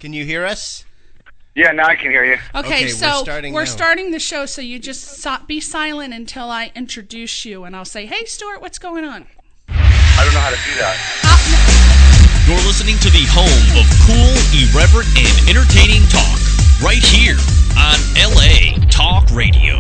Can you hear us? Yeah, now I can hear you. Okay, so we're starting the show, so you just be silent until I introduce you, and I'll say, hey, Stuart, what's going on? I don't know how to do that. You're listening to the home of cool, irreverent, and entertaining talk, right here on LA Talk Radio.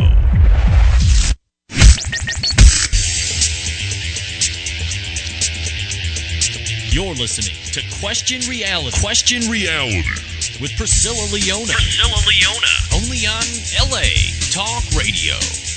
You're listening to Question Reality. Question Reality with Priscilla Leona. Only on LA Talk Radio.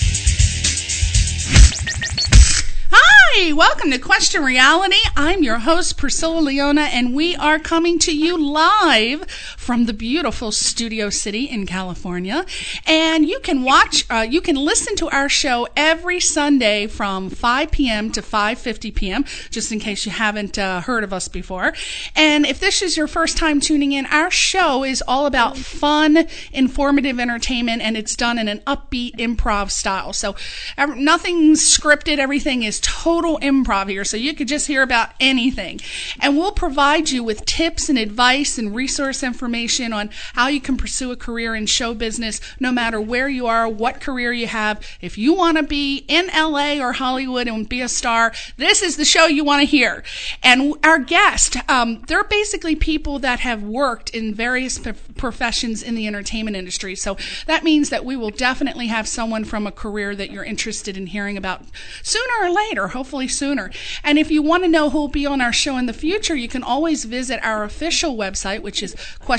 Hi, welcome to Question Reality. I'm your host, Priscilla Leona, and we are coming to you live from the beautiful Studio City in California. And you can listen to our show every Sunday from 5 p.m. to 5:50 p.m., just in case you haven't heard of us before. And if this is your first time tuning in, our show is all about fun, informative entertainment, and it's done in an upbeat improv style. So nothing's scripted, everything is total improv here, so you could just hear about anything. And we'll provide you with tips and advice and resource information on how you can pursue a career in show business, no matter where you are, what career you have. If you want to be in LA or Hollywood and be a star, this is the show you want to hear. And our guests, they're basically people that have worked in various professions in the entertainment industry. So that means that we will definitely have someone from a career that you're interested in hearing about sooner or later, hopefully sooner. And if you want to know who will be on our show in the future, you can always visit our official website, which is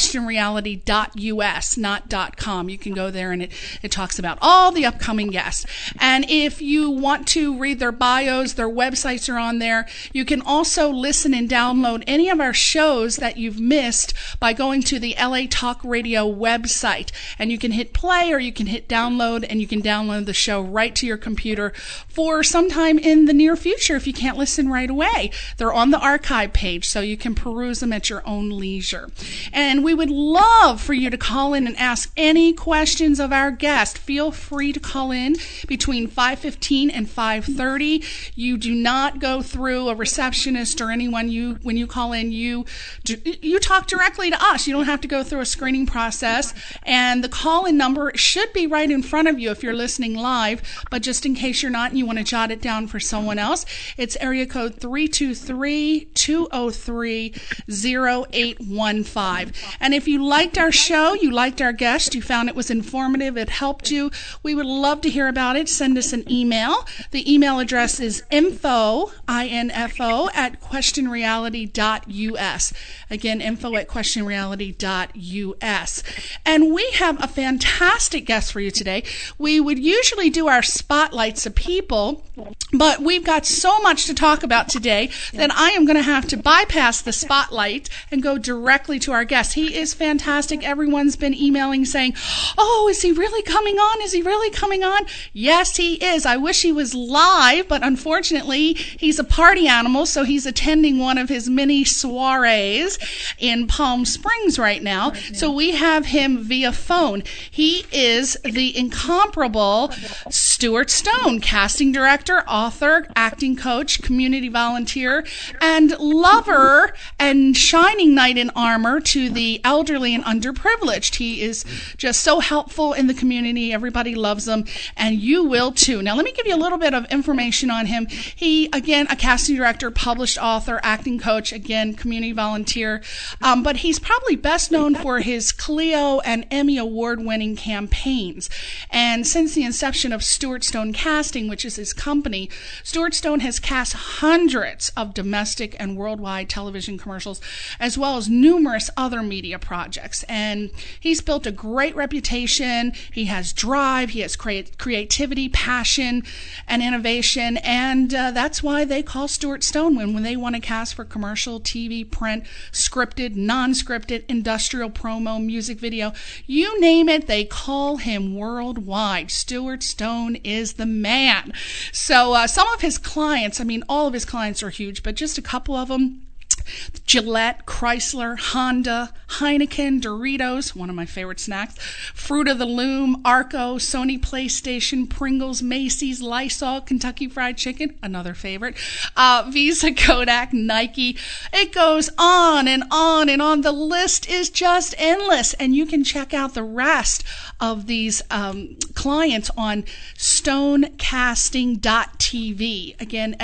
questionreality.us, not .com. You can go there and it talks about all the upcoming guests. And if you want to read their bios, their websites are on there. You can also listen and download any of our shows that you've missed by going to the LA Talk Radio website. And you can hit play or you can hit download, and you can download the show right to your computer for sometime in the near future if you can't listen right away. They're on the archive page, so you can peruse them at your own leisure. And we would love for you to call in and ask any questions of our guest. Feel free to call in between 5:15 and 5:30. You do not go through a receptionist or anyone. When you call in, you talk directly to us. You don't have to go through a screening process. And the call-in number should be right in front of you if you're listening live, but just in case you're not and you want to jot it down for someone else, it's area code 323-203-0815. And if you liked our show, you liked our guest, you found it was informative, it helped you, we would love to hear about it. Send us an email. The email address is info at questionreality.us. Again, info at questionreality.us. And we have a fantastic guest for you today. We would usually do our spotlights of people, but we've got so much to talk about today that I am going to have to bypass the spotlight and go directly to our guest. He is fantastic. Everyone's been emailing saying, oh, is he really coming on? Is he really coming on? Yes, he is. I wish he was live, but unfortunately, he's a party animal, so he's attending one of his many soirees in Palm Springs right now. So we have him via phone. He is the incomparable Stuart Stone, casting director, author, acting coach, community volunteer, and lover and shining knight in armor to the elderly and underprivileged. He is just so helpful in the community. Everybody loves him, and you will too. Now, let me give you a little bit of information on him. He, again, a casting director, published author, acting coach, again, community volunteer, but he's probably best known for his Clio and Emmy award-winning campaigns. And since the inception of Stuart Stone Casting, which is his company, Stuart Stone has cast hundreds of domestic and worldwide television commercials, as well as numerous other media projects. And he's built a great reputation. He has drive, he has creativity, passion, and innovation. And that's why they call Stuart Stone when they want to cast for commercial, TV, print, scripted, non-scripted, industrial, promo, music video. You name it, they call him worldwide. Stuart Stone is the man. So some of his clients, I mean, all of his clients are huge, but just a couple of them Gillette, Chrysler, Honda, Heineken, Doritos, one of my favorite snacks, Fruit of the Loom, Arco, Sony PlayStation, Pringles, Macy's, Lysol, Kentucky Fried Chicken, another favorite, Visa, Kodak, Nike. It goes on and on and on. The list is just endless, and you can check out the rest of these clients on stonecasting.tv. Again,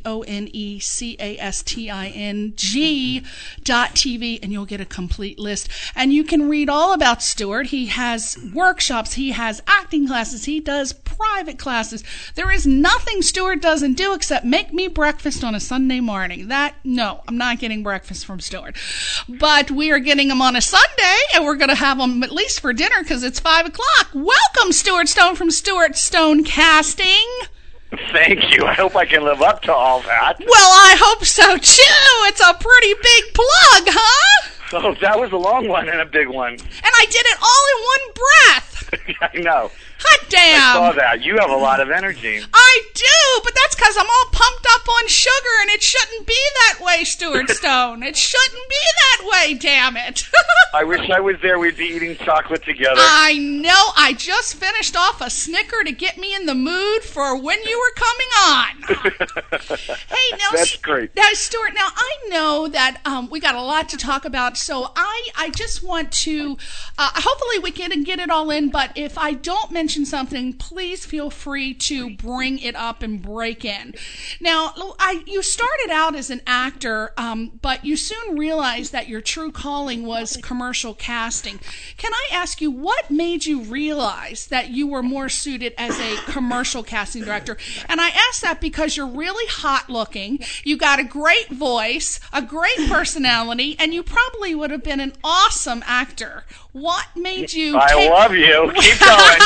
STONECASTING.TV, and you'll get a complete list. And you can read all about Stuart. He has workshops, he has acting classes, he does private classes. There is nothing Stuart doesn't do except make me breakfast on a Sunday morning. No, I'm not getting breakfast from Stuart. But we are getting him on a Sunday, and we're going to have him at least for dinner because it's 5 o'clock. Welcome, Stuart Stone from Stuart Stone Casting. Thank you. I hope I can live up to all that. Well, I hope so, too. It's a pretty big plug, huh? Oh, that was a long one and a big one. And I did it all in one breath. I know. Hot damn. I saw that. You have a lot of energy. I do, but that's because I'm all pumped up on sugar, and it shouldn't be that way, Stuart Stone. It shouldn't be that way, damn it. I wish I was there. We'd be eating chocolate together. I know. I just finished off a Snicker to get me in the mood for when you were coming on. Hey, now, that's great. Now, Stuart, now I know that we got a lot to talk about, so I just want to, hopefully we can get it all in, but if I don't mention something, please feel free to bring it up and break in. Now, you started out as an actor, but you soon realized that your true calling was commercial casting. Can I ask you, what made you realize that you were more suited as a commercial casting director? And I ask that because you're really hot looking, you got a great voice, a great personality, and you probably would have been an awesome actor. What made you love you. Keep going.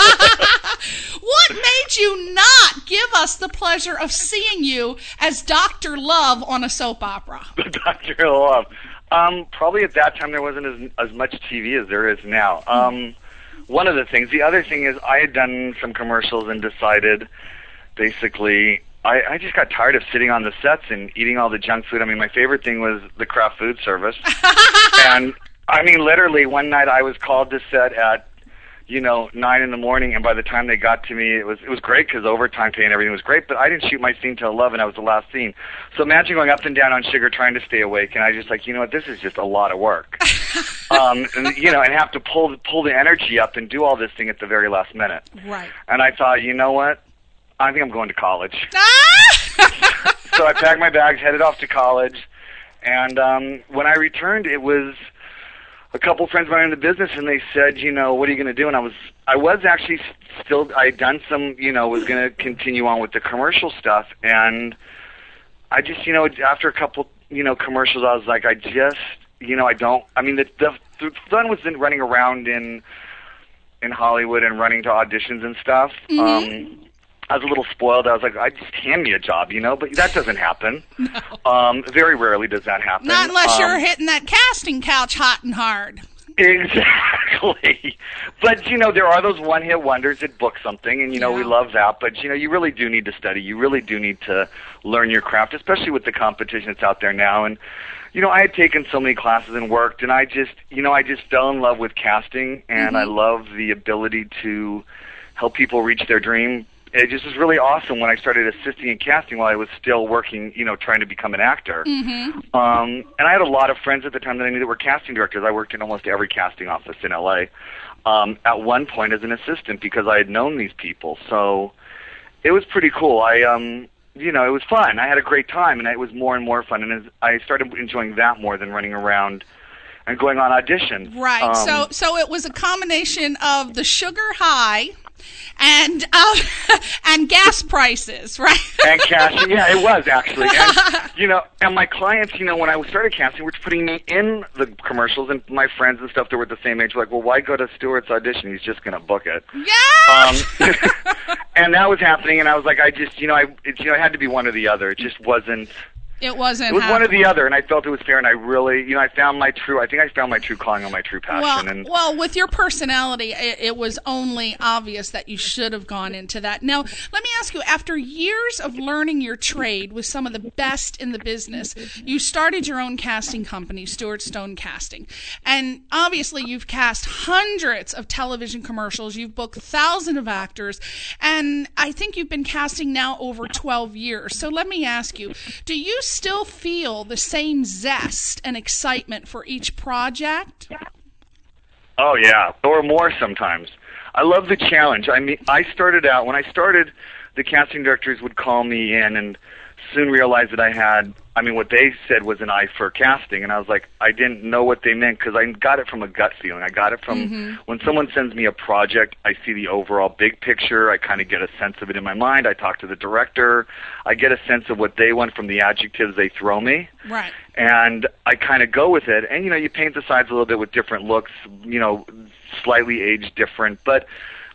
What made you not give us the pleasure of seeing you as Dr. Love on a soap opera? Dr. Love. Probably at that time there wasn't as much TV as there is now. One of the things. The other thing is I had done some commercials and decided basically I just got tired of sitting on the sets and eating all the junk food. I mean, my favorite thing was the craft food service. And I mean, literally, one night I was called to set at, 9 in the morning, and by the time they got to me, it was great because overtime pay and everything was great, but I didn't shoot my scene till 11. I was the last scene. So imagine going up and down on sugar trying to stay awake, and I just like, this is just a lot of work. And have to pull the energy up and do all this thing at the very last minute. Right. And I thought, you know what? I think I'm going to college. So I packed my bags, headed off to college, and when I returned, it was a couple friends of mine in the business, and they said, what are you going to do? And I was actually still, I had done some, was going to continue on with the commercial stuff, and I just, after a couple, commercials, I was like, the fun was in running around in Hollywood and running to auditions and stuff. Mm-hmm. I was a little spoiled. I was like, just hand me a job, but that doesn't happen. No. Very rarely does that happen. Not unless you're hitting that casting couch hot and hard. Exactly. But, there are those one-hit wonders that book something, and, we love that. But, you really do need to study. You really do need to learn your craft, especially with the competition that's out there now. And, I had taken so many classes and worked, and I just fell in love with casting, and I love the ability to help people reach their dream. It just was really awesome when I started assisting in casting while I was still working, trying to become an actor. Mm-hmm. And I had a lot of friends at the time that I knew that were casting directors. I worked in almost every casting office in L.A. At one point as an assistant because I had known these people. So it was pretty cool. It was fun. I had a great time, and it was more and more fun. And I started enjoying that more than running around and going on auditions. Right. So it was a combination of the sugar high and gas prices, right? And casting, yeah, it was actually. And, and my clients, when I started casting, were putting me in the commercials, and my friends and stuff that were the same age were like, well, why go to Stuart's audition? He's just going to book it. Yeah! And that was happening, and I was like, I just, it had to be one or the other. It just wasn't, It wasn't. It was one or the other, and I felt it was fair, and I really, I found my true calling on my true passion. Well, with your personality, it was only obvious that you should have gone into that. Now, let me ask you, after years of learning your trade with some of the best in the business, you started your own casting company, Stuart Stone Casting. And obviously, you've cast hundreds of television commercials, you've booked thousands of actors, and I think you've been casting now over 12 years. So let me ask you, do you still feel the same zest and excitement for each project? Oh, yeah, or more sometimes. I love the challenge. I mean, when I started, the casting directors would call me in and soon realized that I had, what they said was an eye for casting, and I was like, I didn't know what they meant because I got it from a gut feeling. I got it from when someone sends me a project, I see the overall big picture, I kind of get a sense of it in my mind, I talk to the director, I get a sense of what they want from the adjectives they throw me. Right. And I kind of go with it, and you paint the sides a little bit with different looks, slightly aged different, but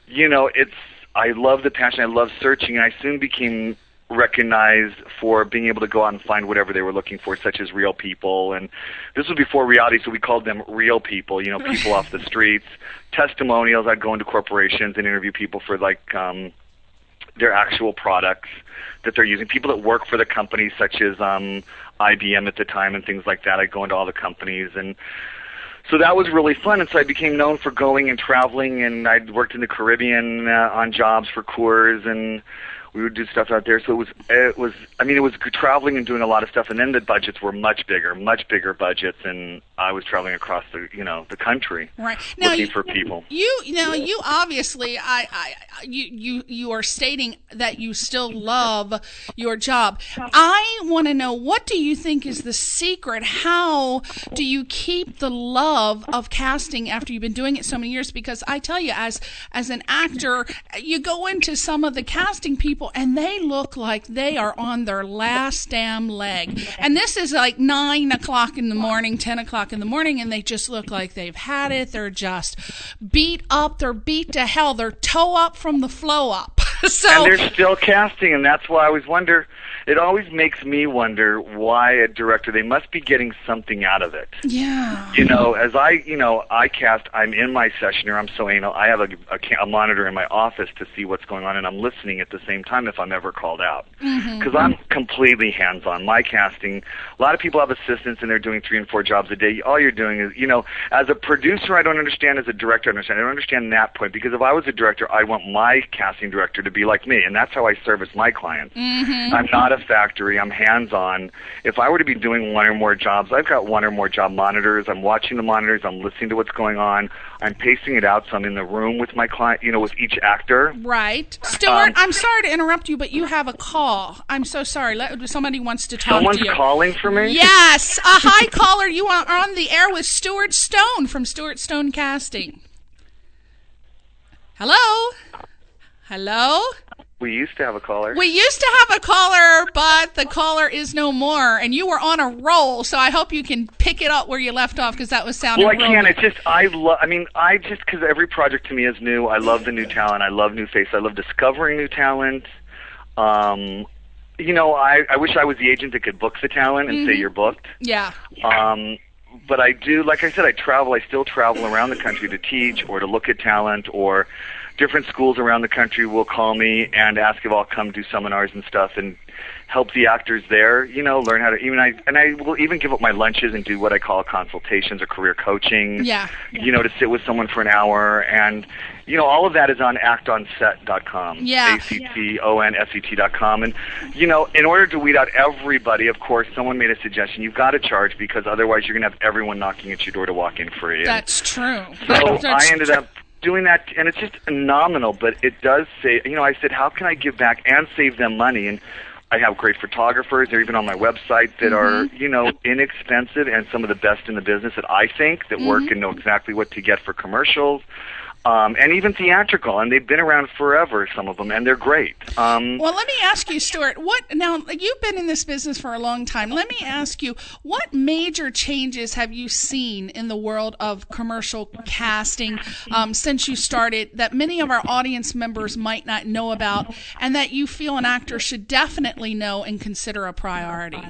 I love the passion, I love searching, and I soon became recognized for being able to go out and find whatever they were looking for, such as real people. And this was before reality, so we called them real people, people off the streets. Testimonials, I'd go into corporations and interview people for their actual products that they're using. People that work for the companies, such as IBM at the time and things like that. I'd go into all the companies, and so that was really fun. And so I became known for going and traveling, and I'd worked in the Caribbean on jobs for Coors, and we would do stuff out there. So it was traveling and doing a lot of stuff. And then the budgets were much bigger budgets. And I was traveling across the country, right, now, looking for people. You obviously, you are stating that you still love your job. I want to know, what do you think is the secret? How do you keep the love of casting after you've been doing it so many years? Because I tell you, as an actor, you go into some of the casting people, and they look like they are on their last damn leg. And this is like 9 o'clock in the morning, 10 o'clock in the morning, and they just look like they've had it. They're just beat up. They're beat to hell. They're toe up from the flow up. And they're still casting, and that's why I always wonder. It always makes me wonder why a director, they must be getting something out of it. Yeah. As I cast, I'm in my session, or I'm so anal, I have a monitor in my office to see what's going on, and I'm listening at the same time if I'm ever called out. Because I'm completely hands-on. My casting, a lot of people have assistants, and they're doing 3 and 4 jobs a day. All you're doing is, as a producer, I don't understand. As a director, I understand. I don't understand that point, because if I was a director, I want my casting director to be like me, and that's how I service my clients. I'm not a factory. I'm hands-on. If I were to be doing 1 or more jobs, I've got 1 or more job monitors. I'm watching the monitors. I'm listening to what's going on. I'm pacing it out, so I'm in the room with my client, with each actor. Right. Stuart, I'm sorry to interrupt you, but you have a call. I'm so sorry. Somebody wants to talk to you. Someone's calling for me? Yes. Hi, caller. You are on the air with Stuart Stone from Stuart Stone Casting. Hello? Hello? We used to have a caller. But the caller is no more. And you were on a roll, so I hope you can pick it up where you left off, because that was sounding Well, I can. It's just, because every project to me is new. I love the new talent. I love new faces. I love discovering new talent. I wish I was the agent that could book the talent and say you're booked. Yeah. But I do, like I said, I still travel around the country to teach or to look at talent, or different schools around the country will call me and ask if I'll come do seminars and stuff and help the actors there, learn how to, I will even give up my lunches and do what I call consultations or career coaching, to sit with someone for an hour. And, all of that is on actonset.com, ACTONSET.com. And, in order to weed out everybody, of course, someone made a suggestion. You've got to charge, because otherwise you're going to have everyone knocking at your door to walk in free. That's true. So I ended up doing that, and it's just nominal, but it does say, I said, how can I give back and save them money? And I have great photographers. They're even on my website that are, inexpensive and some of the best in the business that I think that work and know exactly what to get for commercials. And even theatrical, and they've been around forever, some of them, and they're great. Well, let me ask you, Stuart, now, you've been in this business for a long time. Let me ask you, what major changes have you seen in the world of commercial casting since you started that many of our audience members might not know about, and that you feel an actor should definitely know and consider a priority?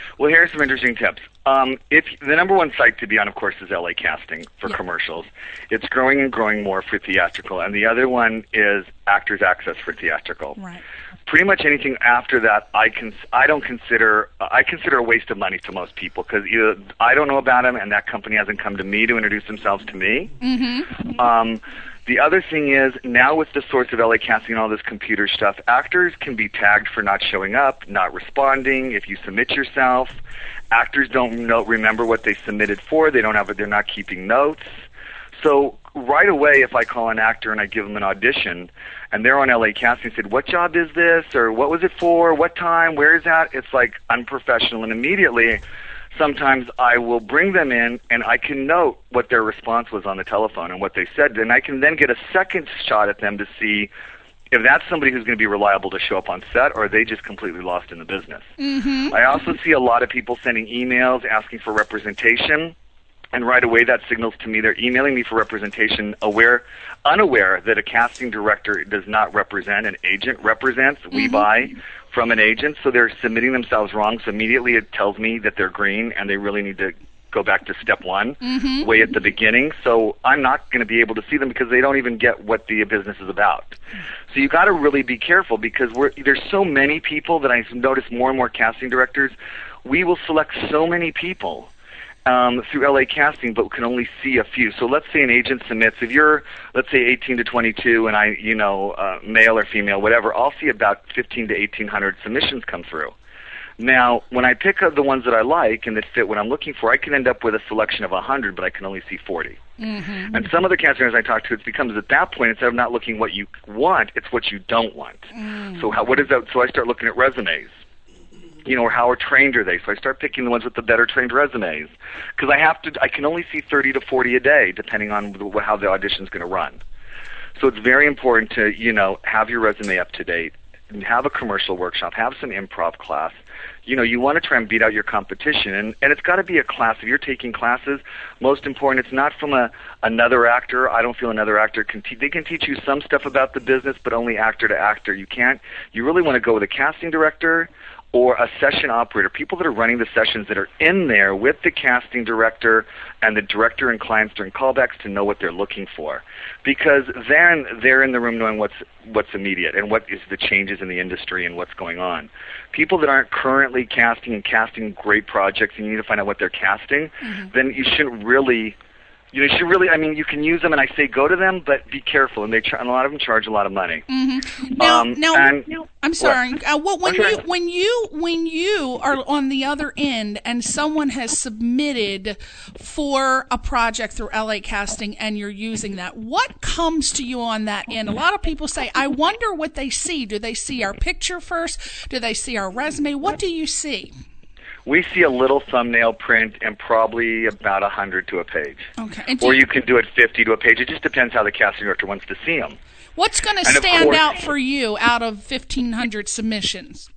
Well, here's some interesting tips. If the number one site to be on, of course, is LA Casting for commercials. It's growing and growing more for theatrical, and the other one is Actors Access for theatrical. Right. Pretty much anything after that, I consider a waste of money to most people, because either I don't know about them, and that company hasn't come to me to introduce themselves to me. Mm-hmm. The other thing is, now with the source of LA Casting and all this computer stuff, actors can be tagged for not showing up, not responding. If you submit yourself, actors don't remember what they submitted for. They're not keeping notes. So right away, if I call an actor and I give them an audition, and they're on LA Casting and said, "What job is this?" or "What was it for? What time? Where is that?" It's like unprofessional, and immediately, sometimes I will bring them in, and I can note what their response was on the telephone and what they said, and I can then get a second shot at them to see if that's somebody who's going to be reliable to show up on set, or are they just completely lost in the business. Mm-hmm. I also see a lot of people sending emails asking for representation, and right away that signals to me they're emailing me for representation, unaware that a casting director does not represent, an agent represents. Mm-hmm. We buy from an agent, so they're submitting themselves wrong, so immediately it tells me that they're green and they really need to go back to step one, mm-hmm. way at the beginning. So I'm not going to be able to see them because they don't even get what the business is about. So you got to really be careful, because there's so many people that I've noticed more and more casting directors, we will select so many people through LA Casting, but can only see a few. So let's say an agent submits, if you're, let's say 18 to 22, and I, male or female, whatever, I'll see about 15 to 1,800 submissions come through. Now, when I pick up the ones that I like and that fit what I'm looking for, I can end up with a selection of 100, but I can only see 40. Mm-hmm. And some of the casting directors I talk to, it becomes at that point, instead of not looking what you want, it's what you don't want. Mm. So what is that? So I start looking at resumes. Or how trained are they? So I start picking the ones with the better trained resumes, because I can only see 30 to 40 a day, depending on how the audition's going to run. So it's very important to, have your resume up to date, and have a commercial workshop, have some improv class. You want to try and beat out your competition, and it's got to be a class. If you're taking classes, most important, it's not from another actor. I don't feel another actor they can teach you some stuff about the business, but only actor to actor. You really want to go with a casting director or a session operator, people that are running the sessions that are in there with the casting director and the director and clients during callbacks to know what they're looking for. Because then they're in the room knowing what's immediate and what is the changes in the industry and what's going on. People that aren't currently casting great projects, and you need to find out what they're casting, mm-hmm. then you shouldn't really... You can use them, and I say go to them, but be careful. And and a lot of them charge a lot of money. Mm-hmm. Now, I'm sorry. When you are on the other end, and someone has submitted for a project through LA Casting, and you're using that, what comes to you on that end? A lot of people say, "I wonder what they see. Do they see our picture first? Do they see our resume? What do you see?" We see a little thumbnail print and probably about 100 to a page. Okay. Or you can do it 50 to a page. It just depends how the casting director wants to see them. What's going to stand out for you out of 1,500 submissions?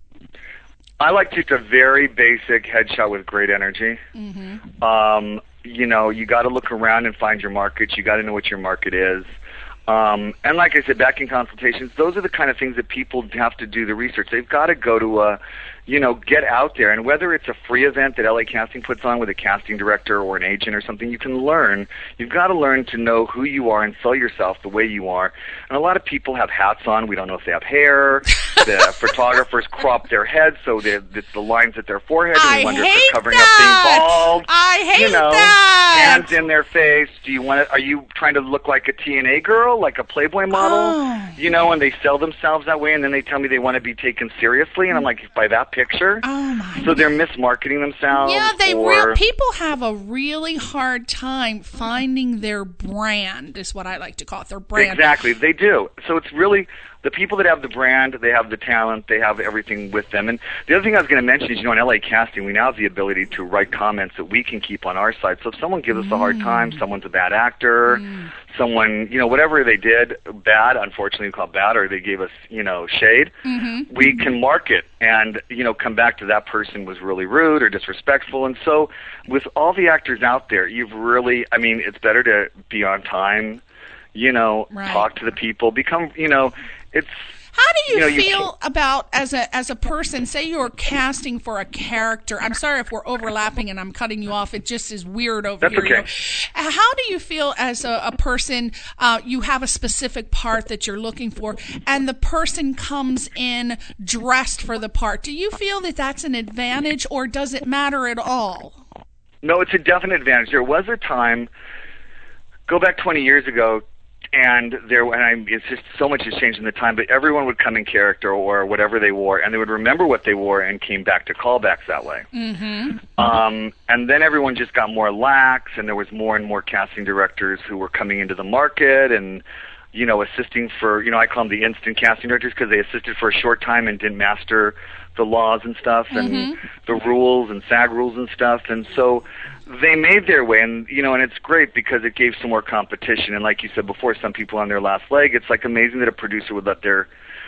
I like just a very basic headshot with great energy. Mm-hmm. You got to look around and find your market. You got to know what your market is. And like I said, back in consultations, those are the kind of things that people have to do the research. They've got to go to get out there. And whether it's a free event that LA Casting puts on with a casting director or an agent or something, you can learn. You've got to learn to know who you are and sell yourself the way you are. And a lot of people have hats on. We don't know if they have hair. The photographers crop their heads so it's the lines at their forehead. And we wonder if they're covering up being bald. I hate that. Hands in their face. Are you trying to look like a TNA girl, like a Playboy model? Oh. And they sell themselves that way, and then they tell me they want to be taken seriously, and I'm like, by that picture? Oh my! So they're mismarketing themselves. Yeah, people have a really hard time finding their brand, is what I like to call it, their brand. Exactly, they do. So it's really the people that have the brand, they have the talent, they have everything with them. And the other thing I was going to mention is, in LA Casting, we now have the ability to write comments that we can keep on our site. So if someone gives us a hard time, someone's a bad actor, someone, whatever they did bad, unfortunately we call it bad, or they gave us, shade, we can mark it and, come back to that person was really rude or disrespectful. And so with all the actors out there, it's better to be on time, right. Talk to the people, become, How do you feel about as a person? Say you're casting for a character. I'm sorry if we're overlapping and I'm cutting you off. It just is weird over That's here. Okay. How do you feel as a person? You have a specific part that you're looking for, and the person comes in dressed for the part. Do you feel that that's an advantage, or does it matter at all? No, it's a definite advantage. There was a time, go back 20 years ago, and it's just so much has changed in the time, but everyone would come in character or whatever they wore, and they would remember what they wore and came back to callbacks that way. Mm-hmm. And then everyone just got more lax, and there was more and more casting directors who were coming into the market and, assisting for, I call them the instant casting directors because they assisted for a short time and didn't master the laws and stuff and the rules and SAG rules and stuff. And so they made their way, and and it's great because it gave some more competition. And like you said before, some people on their last leg. It's like amazing that a producer would let their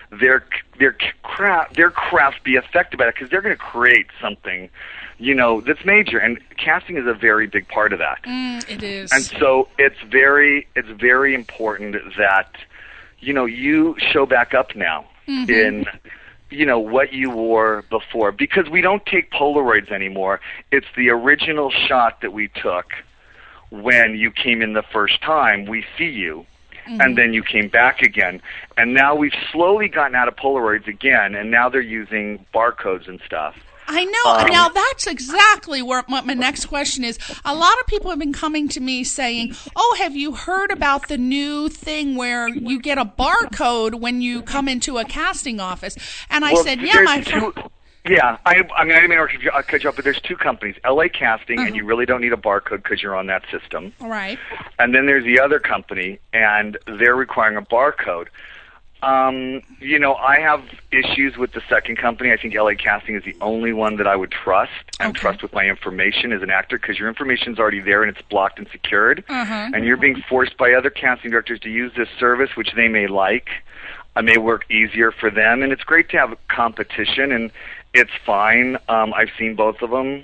craft be affected by that because they're going to create something, that's major. And casting is a very big part of that. It is. And so it's very important that you show back up now in what you wore before, because we don't take Polaroids anymore. It's the original shot that we took when you came in the first time. We see you, and then you came back again. And now we've slowly gotten out of Polaroids again, and now they're using barcodes and stuff. I know. Now, that's exactly what my next question is. A lot of people have been coming to me saying, have you heard about the new thing where you get a barcode when you come into a casting office? And I said, yeah, my friend. Yeah, I didn't mean to cut you off, but there's two companies, LA Casting, and you really don't need a barcode because you're on that system. Right. And then there's the other company, and they're requiring a barcode. I have issues with the second company. I think LA Casting is the only one that I would trust and trust with my information as an actor, because your information's already there and it's blocked and secured. And you're being forced by other casting directors to use this service, which they may like. It may work easier for them, and it's great to have competition, and it's fine. I've seen both of them.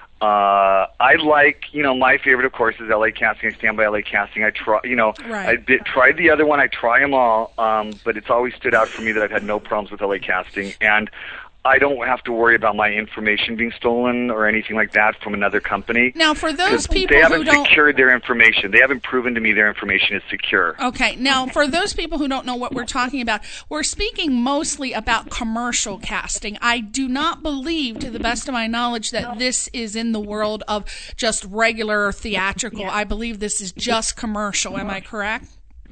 I like, my favorite, of course, is LA Casting. I stand by LA Casting. I try, right. Tried the other one. I try them all, but it's always stood out for me that I've had no problems with LA Casting. And I don't have to worry about my information being stolen or anything like that from another company. Now, for those people they haven't who don't secured their information, they haven't proven to me their information is secure. Okay. Now, for those people who don't know what we're talking about, we're speaking mostly about commercial casting. I do not believe, to the best of my knowledge, that this is in the world of just regular theatrical. I believe this is just commercial. Am I correct?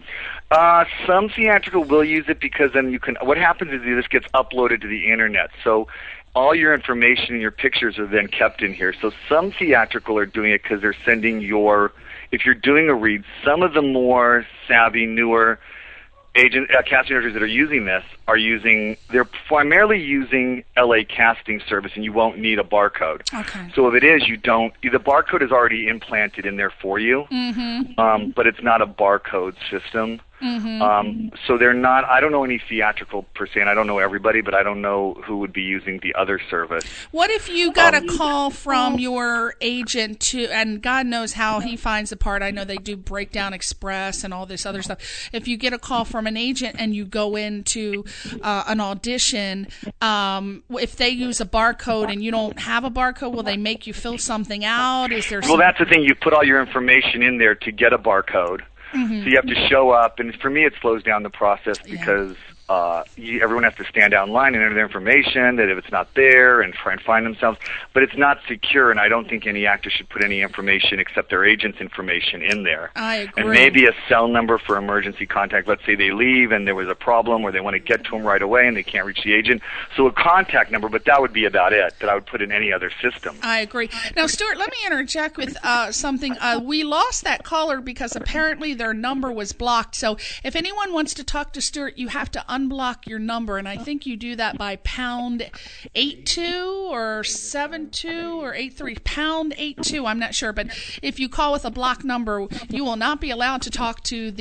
Some theatrical will use it because then what happens is this gets uploaded to the internet. So all your information and your pictures are then kept in here. So some theatrical are doing it because they're sending if you're doing a read, some of the more savvy, newer casting directors that are using this they're primarily using LA Casting service, and you won't need a barcode. Okay. So if it is, the barcode is already implanted in there for you, but it's not a barcode system. So they're not, I don't know any theatrical per se, and I don't know everybody, but I don't know who would be using the other service. What if you got a call from your agent and God knows how he finds the part. I know they do Breakdown Express and all this other stuff. If you get a call from an agent and you go into an audition, if they use a barcode and you don't have a barcode, will they make you fill something out? Well, that's the thing. You put all your information in there to get a barcode. So you have to show up, and for me it slows down the process because everyone has to stand out in line and enter their information, that if it's not there, and try and find themselves. But it's not secure, and I don't think any actor should put any information except their agent's information in there. I agree. And maybe a cell number for emergency contact. Let's say they leave and there was a problem or they want to get to them right away and they can't reach the agent. So a contact number, but that would be about it that I would put in any other system. I agree. Now, Stuart, let me interject with something. We lost that caller because apparently their number was blocked. So if anyone wants to talk to Stuart, you have to unblock your number, and I think you do that by pound 82 or 72 or 83, pound 82. I'm not sure, but if you call with a blocked number, you will not be allowed to talk to the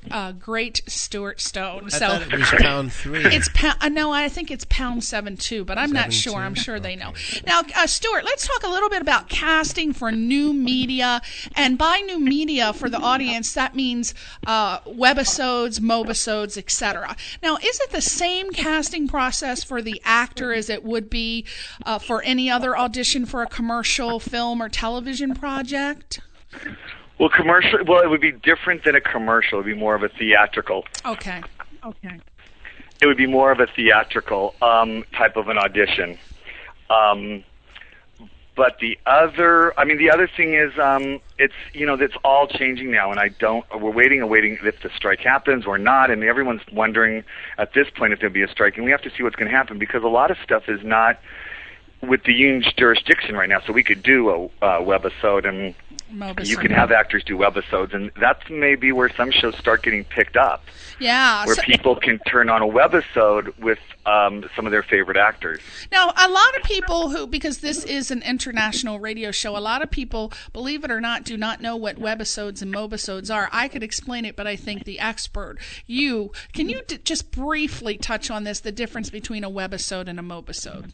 great Stuart Stone. I thought it was pound 3. It's no, I think it's pound 7 too, but I'm not sure. I'm sure they know. Now, Stuart, let's talk a little bit about casting for new media. And by new media for the audience, that means webisodes, mobisodes, etc. Now, is it the same casting process for the actor as it would be for any other audition for a commercial, film, or television project? Well, it would be different than a commercial. It would be more of a theatrical. Okay. It would be more of a theatrical type of an audition. But the other thing is, it's all changing now, and we're waiting if the strike happens or not, and everyone's wondering at this point if there'll be a strike, and we have to see what's going to happen because a lot of stuff is not with the union's jurisdiction right now. So we could do a webisode and you can have actors do webisodes, and that's maybe where some shows start getting picked up. Yeah. Where people can turn on a webisode with some of their favorite actors. Now, a lot of people because this is an international radio show, a lot of people, believe it or not, do not know what webisodes and mobisodes are. I could explain it, but I think the expert, can you just briefly touch on this, the difference between a webisode and a mobisode?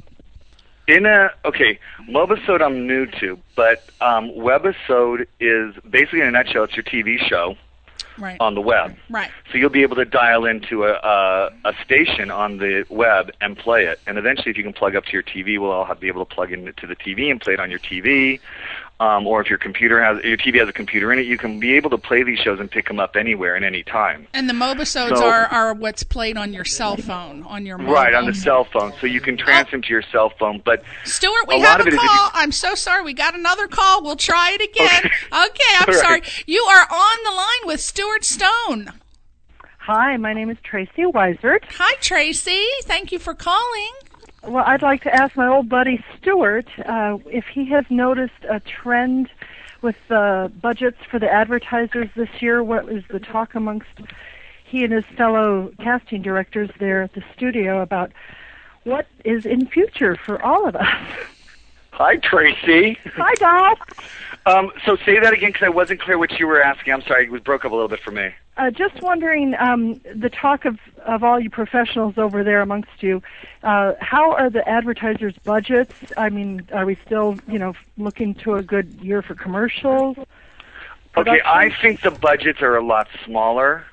Mobisode I'm new to, but webisode is basically, in a nutshell, it's your TV show on the web. Right. So you'll be able to dial into a station on the web and play it, and eventually, if you can plug up to your TV, we'll all be able to plug into the TV and play it on your TV. Or if your TV has a computer in it, you can be able to play these shows and pick them up anywhere and any time. And the mobisodes are what's played on your cell phone, on your mobile. Right, on the cell phone. So you can transfer them to your cell phone. But Stuart, we have a call. I'm so sorry. We got another call. We'll try it again. Okay, I'm sorry. You are on the line with Stuart Stone. Hi, my name is Tracy Weisert. Hi, Tracy. Thank you for calling. Well, I'd like to ask my old buddy Stuart if he has noticed a trend with the budgets for the advertisers this year. What is the talk amongst he and his fellow casting directors there at the studio about what is in future for all of us? Hi, Tracy. Hi, Doc. So say that again because I wasn't clear what you were asking. I'm sorry, it broke up a little bit for me. Just wondering, the talk of all you professionals over there amongst you, how are the advertisers' budgets? I mean, are we still, looking to a good year for commercials? Okay, I think the budgets are a lot smaller.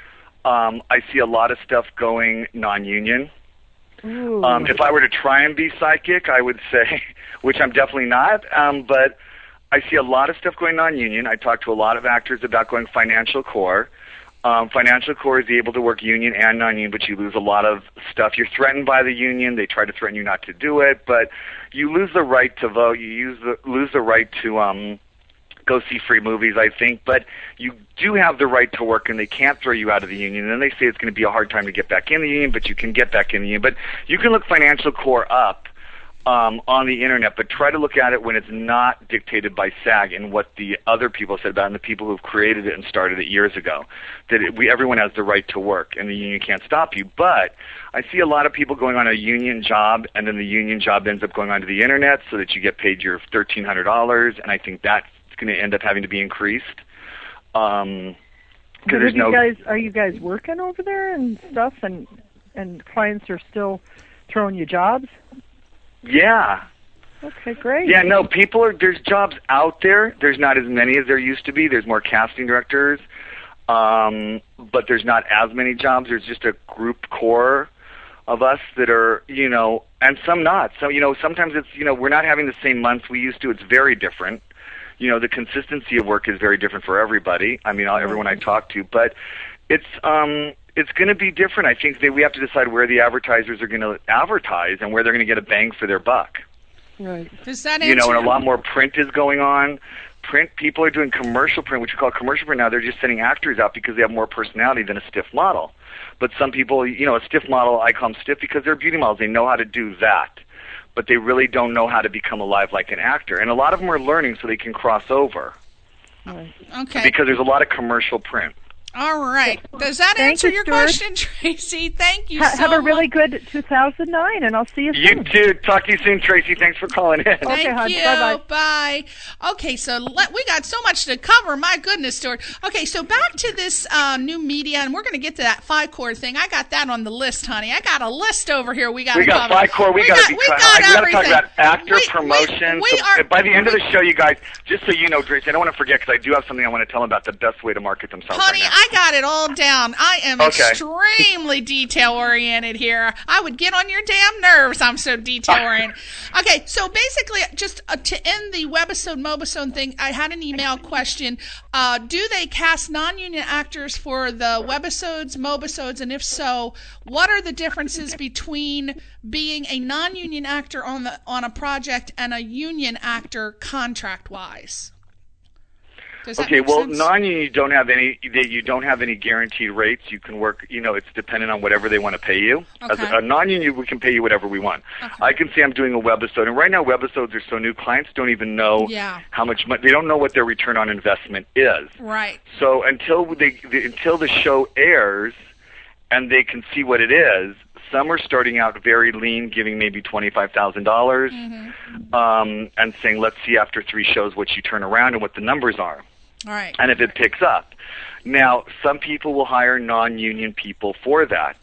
I see a lot of stuff going non-union. If I were to try and be psychic, I would say, which I'm definitely not, but I see a lot of stuff going non-union. I talk to a lot of actors about going financial core. Financial core is able to work union and non-union, but you lose a lot of stuff. You're threatened by the union. They try to threaten you not to do it, but you lose the right to vote. You lose the right to go see free movies, I think, but you do have the right to work, and they can't throw you out of the union. And then they say it's going to be a hard time to get back in the union, but you can get back in the union. But you can look financial core up on the internet, but try to look at it when it's not dictated by SAG and what the other people said about it and the people who've created it and started it years ago. That everyone has the right to work, and the union can't stop you. But I see a lot of people going on a union job, and then the union job ends up going onto the internet so that you get paid your $1,300, and I think that's going to end up having to be increased. Are you guys working over there and stuff, and clients are still throwing you jobs? Yeah. Okay, great. Yeah, no, there's jobs out there. There's not as many as there used to be. There's more casting directors, but there's not as many jobs. There's just a group core of us that are, and some not. So, sometimes it's, we're not having the same months we used to. It's very different. The consistency of work is very different for everybody. I mean, everyone I talk to, but it's going to be different. I think that we have to decide where the advertisers are going to advertise and where they're going to get a bang for their buck. Right. Does that and a lot more print is going on. Print people are doing commercial print, which we call commercial print now. They're just sending actors out because they have more personality than a stiff model. But some people, a stiff model, I call them stiff because they're beauty models. They know how to do that, but they really don't know how to become alive like an actor. And a lot of them are learning so they can cross over. Right. Okay. Because there's a lot of commercial print. All right. Does that Thank answer you, your Stuart. question, Tracy? Thank you so much. Have a really good 2009, and I'll see you You soon. too. Talk to you soon, Tracy. Thanks for calling in. Thank hon. you. Bye-bye. Bye. Okay, so we got so much to cover. My goodness, Stuart. Okay, so back to this new media, and we're going to get to that FICOR thing. I got that on the list, honey. I got a list over here. We got FICOR. We got to talk about actor promotion. By the end of the show, you guys, just so you know, Tracy, I don't want to forget because I do have something I want to tell them about the best way to market themselves. Honey, right now. I got it all down. I am extremely detail-oriented here. I would get on your damn nerves. I'm so detail-oriented. Okay, so basically, just to end the webisode, mobisode thing, I had an email question. Do they cast non-union actors for the webisodes, mobisodes, and if so, what are the differences between being a non-union actor on a project and a union actor contract-wise? Okay, well, non-union, you don't have any guaranteed rates. You can work, it's dependent on whatever they want to pay you. Okay. As a non-union, we can pay you whatever we want. Okay. I can say I'm doing a webisode, and right now webisodes are so new, clients don't even know how much money, they don't know what their return on investment is. Right. So until the show airs and they can see what it is, some are starting out very lean, giving maybe $25,000, and saying, let's see after 3 shows what you turn around and what the numbers are. All right. And if it picks up. Now, some people will hire non-union people for that.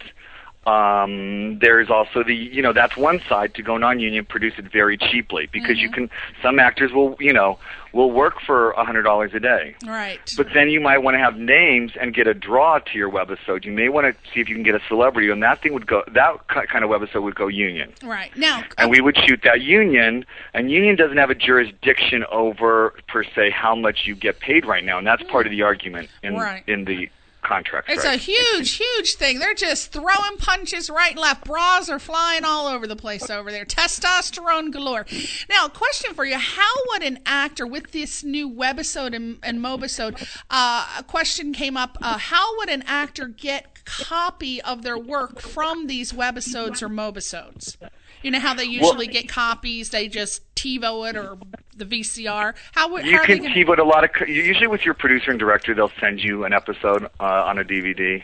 There's also that's one side to go non-union, produce it very cheaply because some actors will work for $100 a day. Right. But then you might want to have names and get a draw to your webisode. You may want to see if you can get a celebrity, and that kind of webisode would go union. Right. Now, and we would shoot that union, and union doesn't have a jurisdiction over, per se, how much you get paid right now, and that's part of the argument in the contract. It's a huge, huge thing. They're just throwing punches right and left. Bras are flying all over the place over there. Testosterone galore. Now, a question for you. How would an actor, with this new webisode and mobisode, a question came up, how would an actor get copy of their work from these webisodes or mobisodes? You know how they usually get copies? They just TiVo it or the VCR. You can TiVo it a lot of. Usually, with your producer and director, they'll send you an episode on a DVD.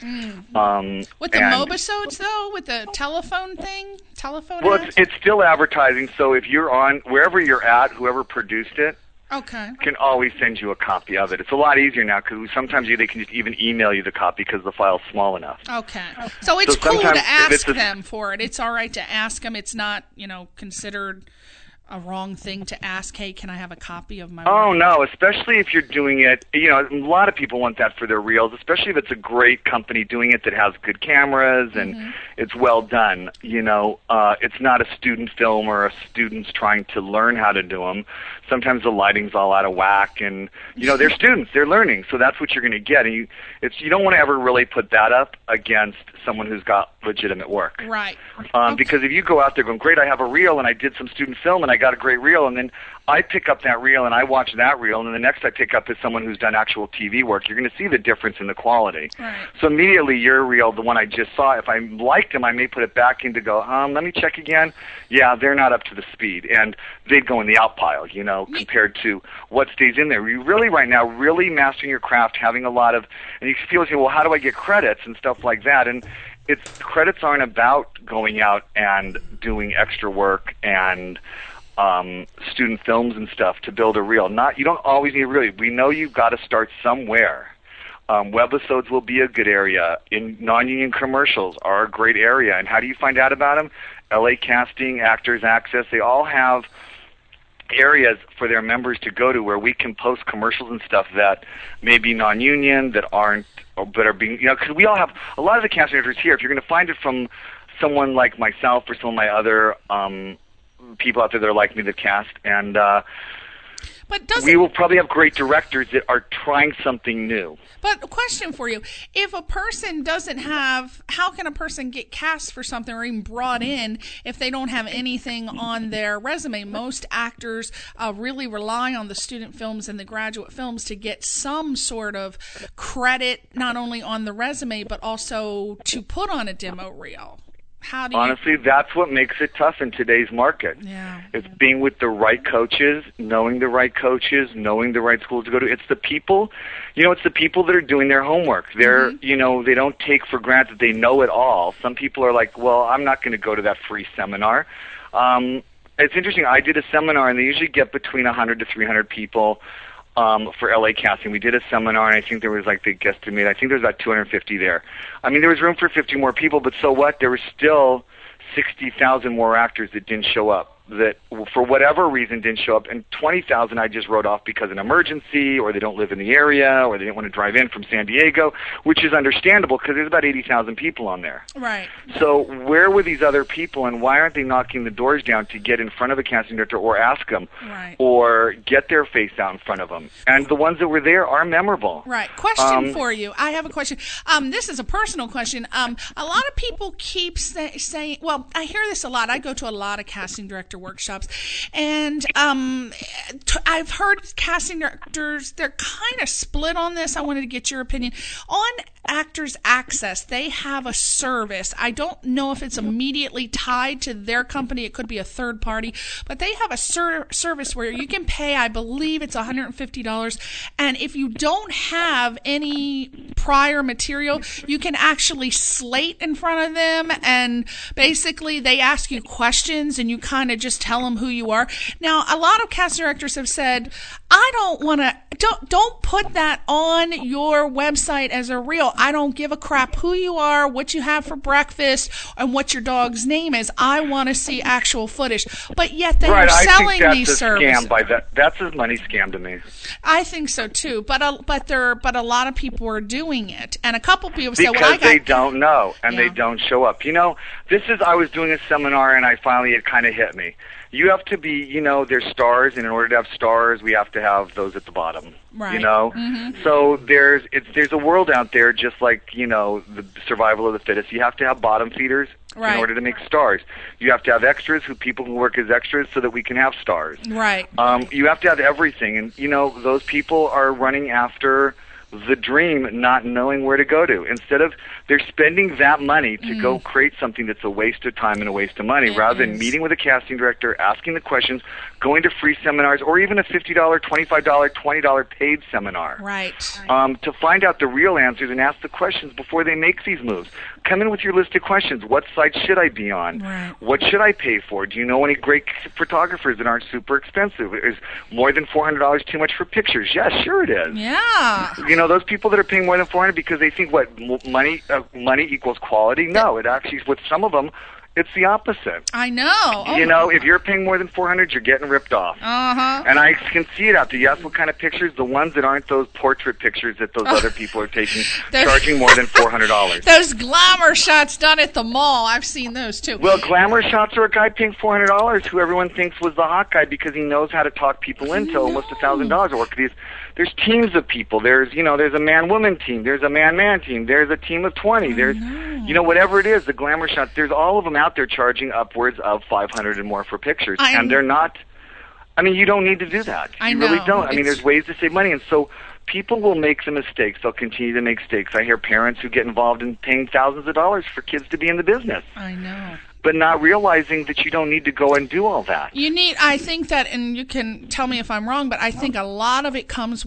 With the mobisodes, though, with the telephone thing, Well, it's still advertising. So if you're on wherever you're at, whoever produced it. Can always send you a copy of it. It's a lot easier now because sometimes they can just even email you the copy because the file's small enough. Okay. So it's cool to ask them for it. It's all right to ask them. It's not, considered a wrong thing to ask, hey, can I have a copy of my work? Oh, no, especially if you're doing it, a lot of people want that for their reels, especially if it's a great company doing it that has good cameras and it's well done. It's not a student film or a student's trying to learn how to do them. Sometimes the lighting's all out of whack and, they're students, they're learning, so that's what you're going to get. And you don't want to ever really put that up against someone who's got legitimate work. Right. Because if you go out there going, great, I have a reel and I did some student film and I got a great reel, and then I pick up that reel and I watch that reel, and then the next I pick up is someone who's done actual TV work, you're going to see the difference in the quality. Right. So immediately your reel, the one I just saw, if I liked them, I may put it back in to go, let me check again. Yeah, they're not up to the speed, and they'd go in the out pile, compared to what stays in there. You really, right now, really mastering your craft, having a lot of, and you feel, well, how do I get credits and stuff like that? And credits aren't about going out and doing extra work and student films and stuff to build a reel. You don't always need a reel. We know you've got to start somewhere. Webisodes will be a good area. In non-union commercials are a great area. And how do you find out about them? LA Casting, Actors Access, they all have areas for their members to go to where we can post commercials and stuff that may be non-union, that aren't, but are being, because we all have, a lot of the casting directors here, if you're going to find it from someone like myself or some of my other people out there that are like me that cast, and we will probably have great directors that are trying something new. But a question for you. If a person doesn't have, how can a person get cast for something or even brought in if they don't have anything on their resume? Most actors really rely on the student films and the graduate films to get some sort of credit, not only on the resume, but also to put on a demo reel. How do you... Honestly, that's what makes it tough in today's market. Yeah. It's being with the right coaches, knowing the right coaches, knowing the right schools to go to. It's the people, it's the people that are doing their homework. They're, they don't take for granted they know it all. Some people are like, well, I'm not going to go to that free seminar. It's interesting. I did a seminar, and they usually get between 100 to 300 people for LA casting. We did a seminar, and I think there was they guesstimated, I think there was about 250 there. I mean, there was room for 50 more people, but so what? There were still 60,000 more actors that didn't show up, that for whatever reason didn't show up, and 20,000 I just wrote off because of an emergency, or they don't live in the area, or they didn't want to drive in from San Diego, which is understandable because there's about 80,000 people on there. Right. So where were these other people, and why aren't they knocking the doors down to get in front of a casting director or ask them, right, or get their face out in front of them? And the ones that were there are memorable. Right. Question for you. I have a question. This is a personal question. A lot of people keep saying, well, I hear this a lot. I go to a lot of casting director workshops, and I've heard casting directors, they're kind of split on this. I wanted to get your opinion. On Actors Access, they have a service. I don't know if it's immediately tied to their company. It could be a third party, but they have a service where you can pay, I believe it's $150, and if you don't have any prior material, you can actually slate in front of them, and basically they ask you questions, and you kind of just tell them who you are. Now, a lot of casting directors have said, I don't put that on your website as a reel. I don't give a crap who you are, what you have for breakfast, and what your dog's name is. I want to see actual footage. But yet they are selling these services. That's a money scam to me. I think so too. But a lot of people are doing it, and a couple people say, because they don't know and they don't show up. I was doing a seminar, and it kind of hit me. You have to be, there's stars, and in order to have stars, we have to have those at the bottom. Right. Mm-hmm. So there's a world out there, just like, the survival of the fittest. You have to have bottom feeders in order to make stars. You have to have extras, people who work as extras, so that we can have stars. Right. You have to have everything, and, those people are running after the dream, not knowing where to go to. Instead of, they're spending that money to go create something that's a waste of time and a waste of money, rather than meeting with a casting director, asking the questions, going to free seminars, or even a $50, $25, $20 paid seminar. Right. To find out the real answers and ask the questions before they make these moves. Come in with your list of questions. What site should I be on? Right. What should I pay for? Do you know any great photographers that aren't super expensive? Is more than $400 too much for pictures? Yes, sure it is. Yeah. Those people that are paying more than $400 because they think money equals quality. No, it actually, with some of them, it's the opposite. I know. If you're paying more than $400, you're getting ripped off. Uh-huh. And I can see it out there. You ask what kind of pictures? The ones that aren't those portrait pictures that those other people are taking, charging more than $400. Those glamour shots done at the mall. I've seen those too. Well, glamour shots are a guy paying $400 who everyone thinks was the hot guy because he knows how to talk people into almost $1,000 of work. There's teams of people. There's a man-woman team. There's a man-man team. There's a team of 20. There's, whatever it is, the glamour shots. There's all of them out there charging upwards of $500 and more for pictures. And they're not, you don't need to do that. You really don't. There's ways to save money. And so people will make some mistakes. They'll continue to make mistakes. I hear parents who get involved in paying thousands of dollars for kids to be in the business. I know. But not realizing that you don't need to go and do all that. I think that, and you can tell me if I'm wrong, but I think a lot of it comes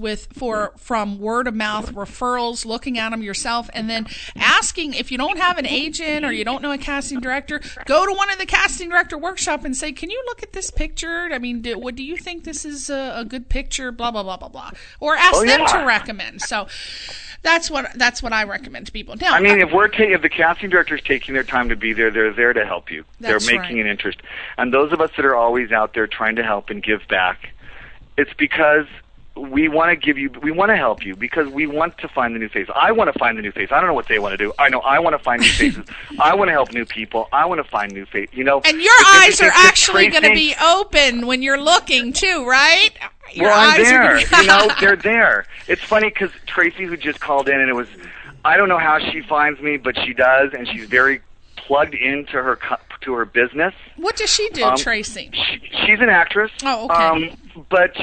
from word of mouth, referrals, looking at them yourself, and then asking, if you don't have an agent or you don't know a casting director, go to one of the casting director workshop and say, can you look at this picture? Do you think this is a good picture? Blah, blah, blah, blah, blah. Or ask them to recommend. So that's what I recommend to people. Now, if the casting director is taking their time to be there, they're there to help you. They're making an interest. And those of us that are always out there trying to help and give back, it's because we want to help you because we want to find the new face. I want to find the new face. I don't know what they want to do. I know I want to find new faces. I want to help new people. I want to find new faces. And your eyes are actually going to be open when you're looking too, right? I'm there. They're there. It's funny because Tracy, who just called in, and I don't know how she finds me, but she does, and she's very plugged into her business. What does she do, Tracy? She's an actress. Oh, okay. But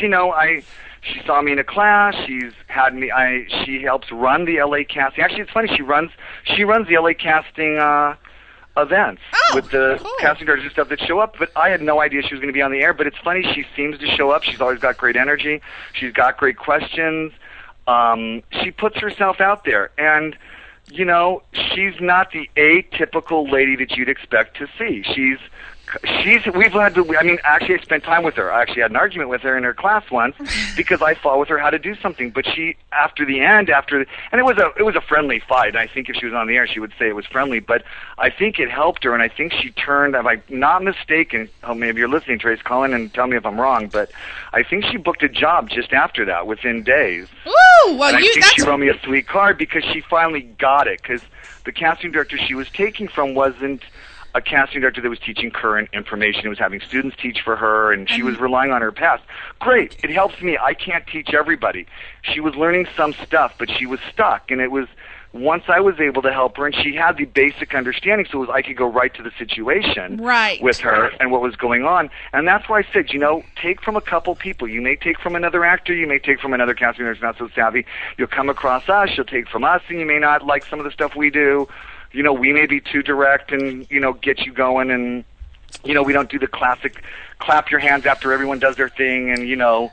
she saw me in a class. She's had me. She helps run the LA casting. Actually, it's funny. She runs the LA casting events with the cool. casting directors and stuff that show up, but I had no idea she was going to be on the air. But it's funny, she seems to show up. She's always got great energy. She's got great questions. She puts herself out there, and you know, she's not the atypical lady that you'd expect to see. Actually, I spent time with her. I actually had an argument with her in her class once because I fought with her how to do something. But she, and it was a friendly fight. And I think if she was on the air, she would say it was friendly. But I think it helped her, and I think she turned. If I'm not mistaken, maybe you're listening, Trace, call in and tell me if I'm wrong. But I think she booked a job just after that, within days. Ooh, well, and I think she wrote me a sweet card because she finally got it. Because the casting director she was taking from wasn't a casting director that was teaching current information. It was having students teach for her, and she was relying on her past. Great. It helps me. I can't teach everybody. She was learning some stuff, but she was stuck, and it was once I was able to help her, and she had the basic understanding, so I could go right to the situation with her and what was going on. And that's why I said, you know, take from a couple people. You may take from another actor. You may take from another casting director who's not so savvy. You'll come across us. You'll take from us, and you may not like some of the stuff we do. You know, we may be too direct and, you know, get you going, and, you know, we don't do the classic clap your hands after everyone does their thing, and, you know,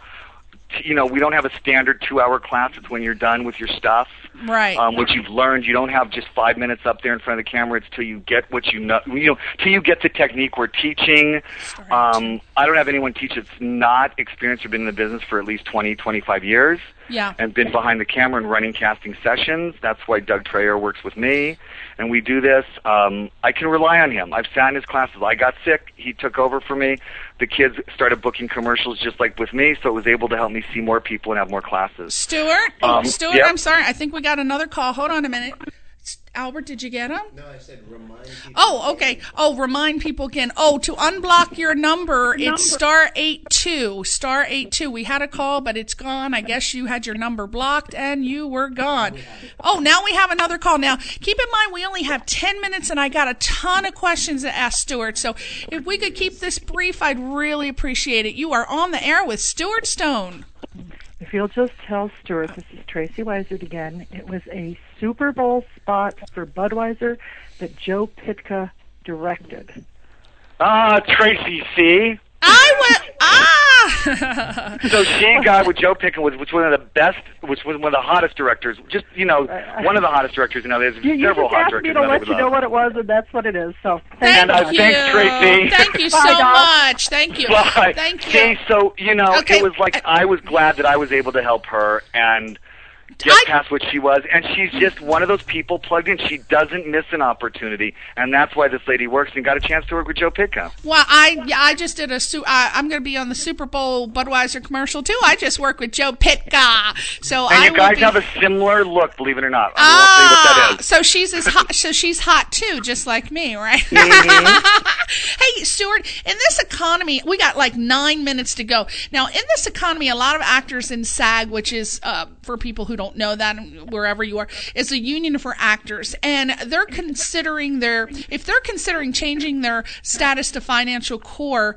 we don't have a standard 2-hour class. It's when you're done with your stuff. Right. What you've learned. You don't have just 5 minutes up there in front of the camera. It's till you get what you know, till you get the technique we're teaching. I don't have anyone teach that's not experienced or been in the business for at least 20, 25 years. Yeah. And been behind the camera and running casting sessions. That's why Doug Trayer works with me, and we do this. I can rely on him. I've sat in his classes. I got sick. He took over for me. The kids started booking commercials just like with me, so it was able to help me see more people and have more classes. Stuart, Yep. I'm sorry. I think we got another call. Hold on a minute. Albert, did you get him? No, I said remind people. Oh, okay. Oh, remind people again. Oh, to unblock your number, it's *82. *82. We had a call, but it's gone. I guess you had your number blocked and you were gone. Oh, now we have another call. Now, keep in mind we only have 10 minutes and I got a ton of questions to ask Stuart. So if we could keep this brief, I'd really appreciate it. You are on the air with Stuart Stone. If you'll just tell Stuart, this is Tracy Weisert again. It was a Super Bowl spot for Budweiser that Joe Pytka directed. Tracy, see? So she got with Joe Pytka, which was one of the best, which was one of the hottest directors. Just, you know, one of the hottest directors. You know, there's several hot directors. You just asked me to let you know what it was, and that's what it is. So thanks, Tracy. Thank you so much. Thank you. Bye. Thank you. See, so, you know, it was like I was glad that I was able to help her and get past what she was, and she's just one of those people plugged in. She doesn't miss an opportunity, and that's why this lady works and got a chance to work with Joe Pytka. Well, I just did I'm going to be on the Super Bowl Budweiser commercial too. I just worked with Joe Pytka, so and you guys have a similar look, believe it or not. I won't say what that is. So she's hot. So she's hot too, just like me, right? Mm-hmm. Hey, Stuart, in this economy, we got like 9 minutes to go. Now, in this economy, a lot of actors in SAG, which is for people who don't know that, wherever you are, is a union for actors, and they're considering changing their status to financial core.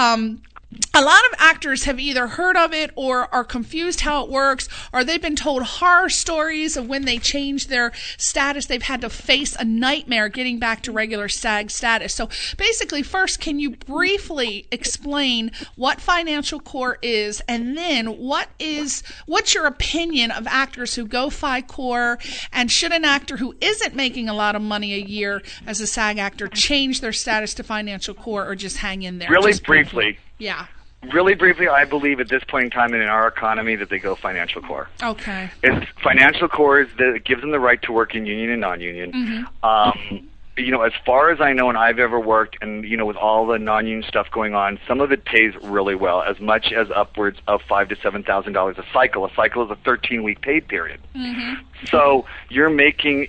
A lot of actors have either heard of it or are confused how it works, or they've been told horror stories of when they change their status. They've had to face a nightmare getting back to regular SAG status. So basically, first, can you briefly explain what financial core is, and then what's your opinion of actors who go FI-Core, and should an actor who isn't making a lot of money a year as a SAG actor change their status to financial core, or just hang in there? Really briefly. Yeah. Really briefly, I believe at this point in time in our economy that they go financial core. Okay. Financial core it gives them the right to work in union and non-union. Mm-hmm. You know, as far as I know, and I've ever worked, and you know, with all the non-union stuff going on, some of it pays really well, as much as upwards of $5,000 to $7,000 a cycle. A cycle is a 13-week paid period. Mm-hmm. So you're making,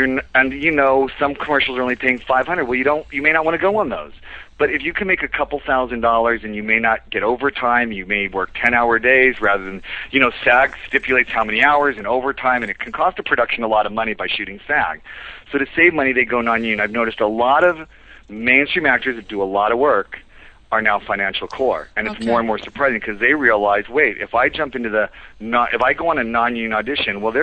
some commercials are only paying $500. Well, you may not want to go on those. But if you can make a couple $1,000s and you may not get overtime, you may work 10-hour days rather than, SAG stipulates how many hours and overtime, and it can cost a production a lot of money by shooting SAG. So to save money, they go non-union. I've noticed a lot of mainstream actors that do a lot of work are now financial core, and it's more and more surprising because they realize, wait, if I jump into if I go on a non-union audition, well, they're going to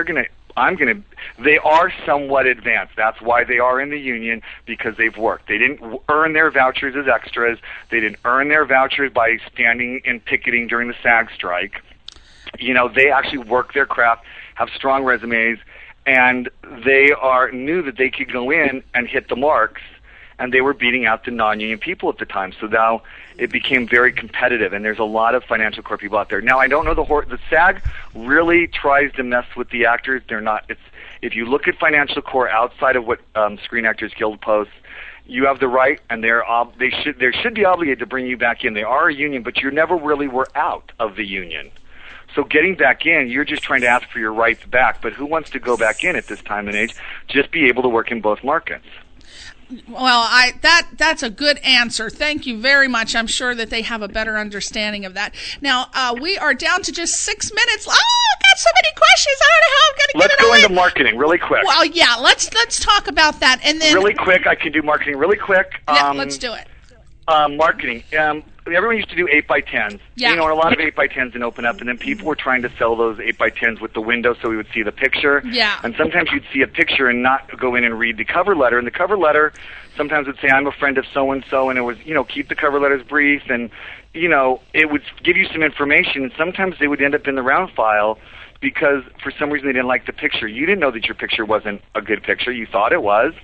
they are somewhat advanced. That's why they are in the union, because they've worked. They didn't earn their vouchers as extras. They didn't earn their vouchers by standing and picketing during the SAG strike. They actually work their craft, have strong resumes, and they knew that they could go in and hit the marks, and they were beating out the non-union people at the time. So now it became very competitive, and there's a lot of financial corps people out there. Now, I don't know the SAG really tries to mess with the actors. They're not. If you look at financial corps outside of what Screen Actors Guild posts, you have the right, and they should be obligated to bring you back in. They are a union, but you never really were out of the union. So getting back in, you're just trying to ask for your rights back. But who wants to go back in at this time and age? Just be able to work in both markets. Well, that's a good answer. Thank you very much. I'm sure that they have a better understanding of that. Now, we are down to just 6 minutes. Oh, I've got so many questions. I don't know how I'm going to get it all in. Let's go into marketing really quick. Well, yeah, let's talk about that. And then really quick, I can do marketing really quick. Yeah, let's do it. Marketing. Everyone used to do 8x10s. Yeah. And a lot of 8x10s didn't open up, and then people were trying to sell those 8x10s with the window so we would see the picture. Yeah. And sometimes you'd see a picture and not go in and read the cover letter. And the cover letter sometimes would say, I'm a friend of so-and-so, and it was, keep the cover letters brief, and, it would give you some information, and sometimes they would end up in the round file because for some reason they didn't like the picture. You didn't know that your picture wasn't a good picture. You thought it was.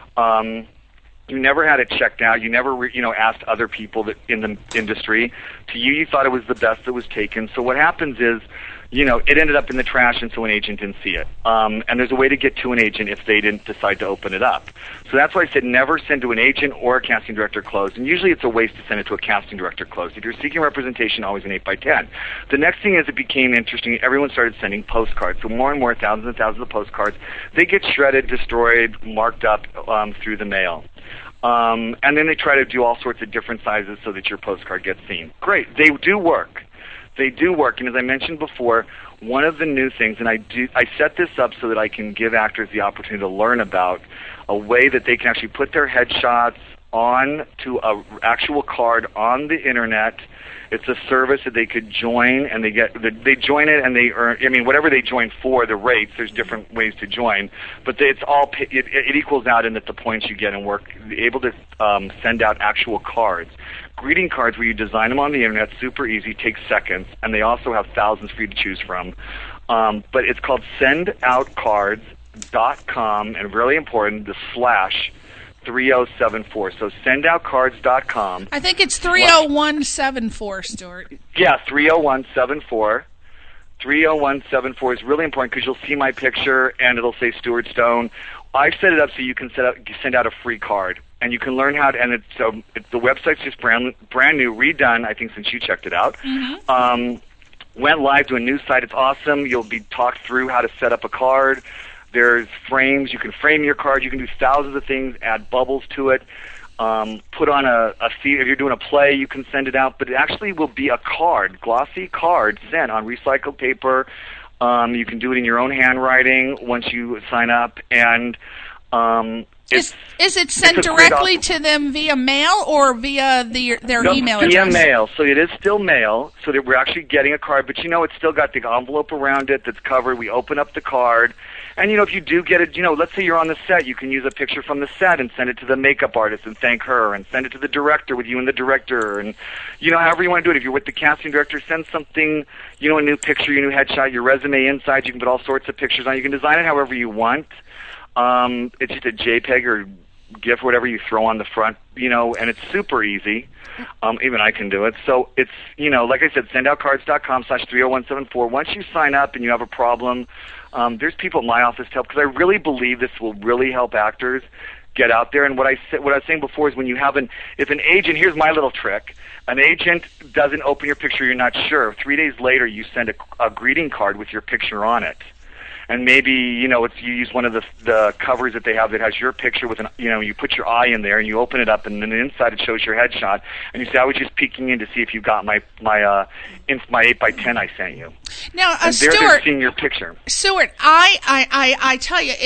You never had it checked out. You never, asked other people that in the industry. To you thought it was the best that was taken. So what happens is, it ended up in the trash, and so an agent didn't see it. And there's a way to get to an agent if they didn't decide to open it up. So that's why I said never send to an agent or a casting director closed. And usually it's a waste to send it to a casting director closed. If you're seeking representation, always an 8x10. The next thing is it became interesting. Everyone started sending postcards. So more and more, thousands and thousands of postcards. They get shredded, destroyed, marked up through the mail. And then they try to do all sorts of different sizes so that your postcard gets seen. Great. They do work. They do work. And as I mentioned before, one of the new things, and I set this up so that I can give actors the opportunity to learn about a way that they can actually put their headshots on to a actual card on the internet. It's a service that they could join, and they join it, and they earn. Whatever they join for, the rates. There's different ways to join, but it equals out in that the points you get and work able to send out actual cards, greeting cards where you design them on the internet. Super easy, takes seconds, and they also have thousands for you to choose from. But it's called sendoutcards.com, and really important, the /3074. So sendoutcards.com. I think it's 30174, Stuart. Yeah, 30174. 30174 is really important because you'll see my picture and it'll say Stuart Stone. I set it up so you can send out a free card, and you can learn how to. And the website's just brand new, redone. I think since you checked it out. Mm-hmm. Went live to a new site. It's awesome. You'll be talked through how to set up a card. There's frames. You can frame your card. You can do thousands of things, add bubbles to it, put on a feed. If you're doing a play, you can send it out. But it actually will be a card, glossy card, sent on recycled paper. You can do it in your own handwriting once you sign up. And is it sent directly to them via mail or via their email address? Via mail. So it is still mail, so that we're actually getting a card. But, it's still got the envelope around it that's covered. We open up the card. And, if you do get it, let's say you're on the set, you can use a picture from the set and send it to the makeup artist and thank her, and send it to the director with you and the director, and, however you want to do it. If you're with the casting director, send something, a new picture, your new headshot, your resume inside. You can put all sorts of pictures on. You can design it however you want. It's just a JPEG or GIF, whatever you throw on the front, and it's super easy. Even I can do it. So it's, like I said, sendoutcards.com/30174. Once you sign up and you have a problem, there's people at my office to help, because I really believe this will really help actors get out there. And what I was saying before is when you have if an agent, here's my little trick, an agent doesn't open your picture, you're not sure. 3 days later, you send a greeting card with your picture on it. And maybe, you use one of the covers that they have that has your picture with you put your eye in there and you open it up, and then inside it shows your headshot, and you say, I was just peeking in to see if you got my 8x10 I sent you. Now, and Stuart, they're seeing your picture. Stuart, I tell you,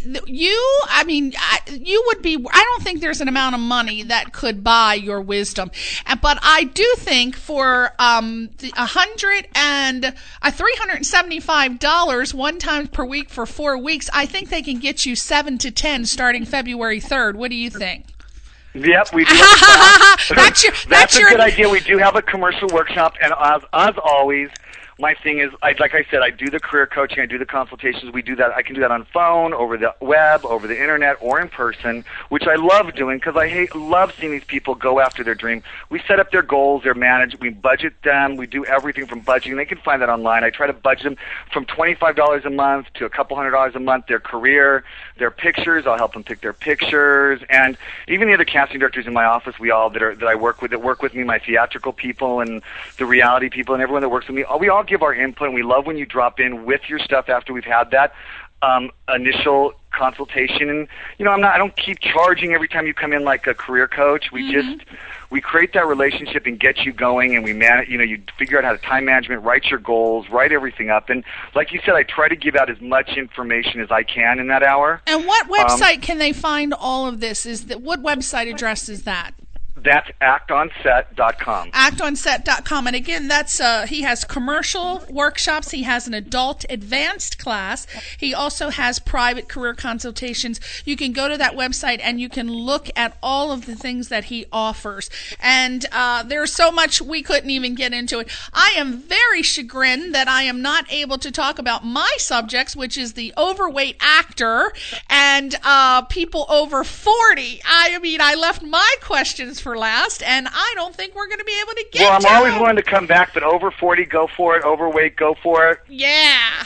you would be. I don't think there's an amount of money that could buy your wisdom, but I do think for $375 one time month per week for 4 weeks. I think they can get you 7 to 10 starting February 3rd. What do you think? Yep, we do. That's a good idea. We do have a commercial workshop, and as always, my thing is, like I said, I do the career coaching, I do the consultations. We do that. I can do that on phone, over the web, over the internet, or in person, which I love doing because I love seeing these people go after their dream. We set up their goals, they're managed, we budget them, we do everything from budgeting. They can find that online. I try to budget them from $25 a month to a couple $100 a month. Their career, their pictures. I'll help them pick their pictures, and even the other casting directors in my office. We all that I work with me, my theatrical people and the reality people, and everyone that works with me. We all give our input, and we love when you drop in with your stuff after we've had that initial consultation. And I don't keep charging every time you come in like a career coach. We create that relationship and get you going, and we manage. You figure out how to time management, write your goals, write everything up, and like you said, I try to give out as much information as I can in that hour. And what website can they find all of this? What website address is that? That's actonset.com. Actonset.com. And again, that's he has commercial workshops. He has an adult advanced class. He also has private career consultations. You can go to that website and you can look at all of the things that he offers. And there's so much we couldn't even get into it. I am very chagrined that I am not able to talk about my subjects, which is the overweight actor and people over 40. I left my questions for last, and I don't think we're going to be able to get I'm always willing to come back, but over 40, go for it. Overweight, go for it. Yeah.